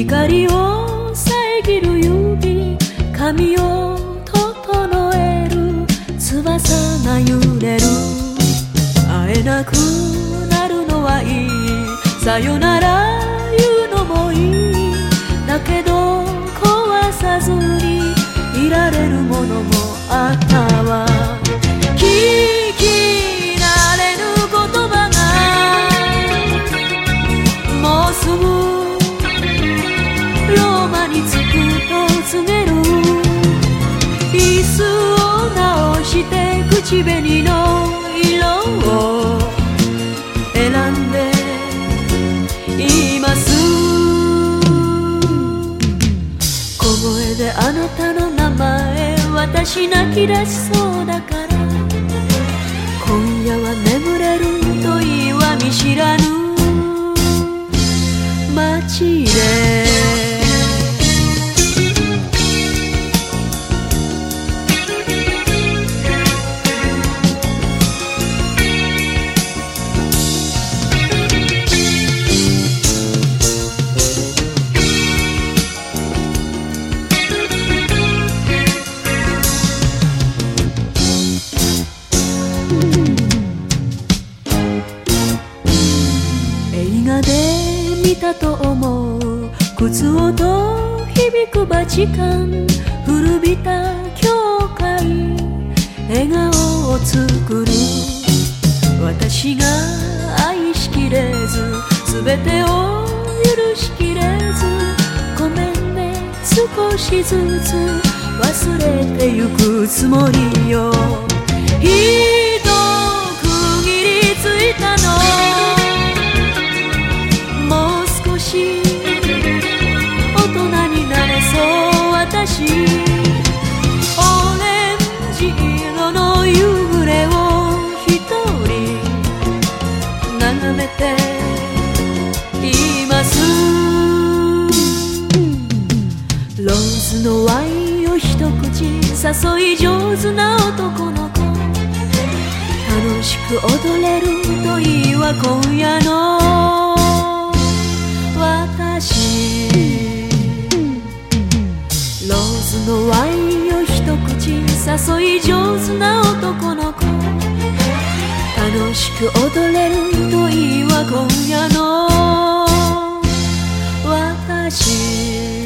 光を遮る指、髪を整える翼が揺れる。会えなくなるのはいい、さよなら言うのもいい。だけど壊さずにいられるものもあったわ。聞き慣れぬ言葉がもうすぐローマに着くと告げる。椅子を直して口紅の色を選んでいます。小声であなたの名前、私泣き出しそうだから、今夜は眠れるといいわ見知らぬ街で。映画で見たと思う靴音響くバチカン、古びた教会、笑顔を作る。私が愛しきれず、全てを許しきれず、ごめんね少しずつ忘れてゆくつもりよ。一区切りついたの、もう少し大人になれそう私。オレンジ色の夕暮れを一人眺めています。ローズのワインを一口誘い上手な男の子、楽しく踊れるといいわ今夜の私。ローズのワインを一口誘い上手な男の子、楽しく踊れるといいわ今夜の私。